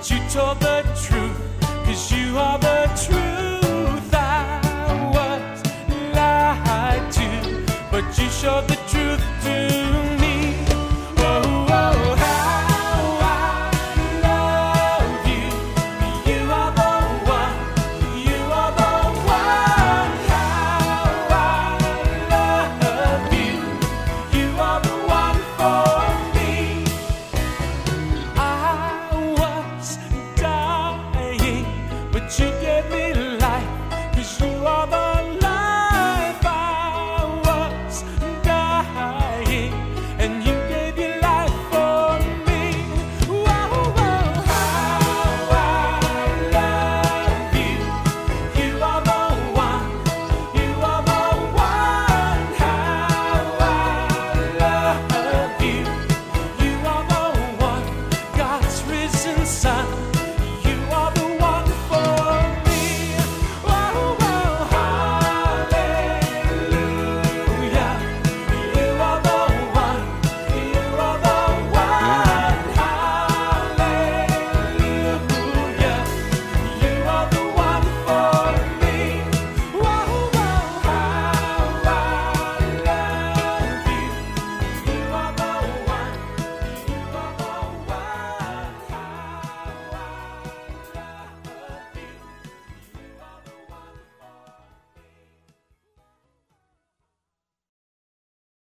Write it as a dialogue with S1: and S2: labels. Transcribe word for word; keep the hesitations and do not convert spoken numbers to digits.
S1: but you told the truth, 'cause you are the truth. I was lied to, but you showed the truth to me. Oh, oh, how I love you. You are the one, you are the one. How I love you. You are the one for me. I was dying, but you gave me life, 'cause you are the life. I was dying, and you gave your life for me. Whoa, whoa, how I love you. You are the one, you are the one. How I love you. You are the one, God's risen Son.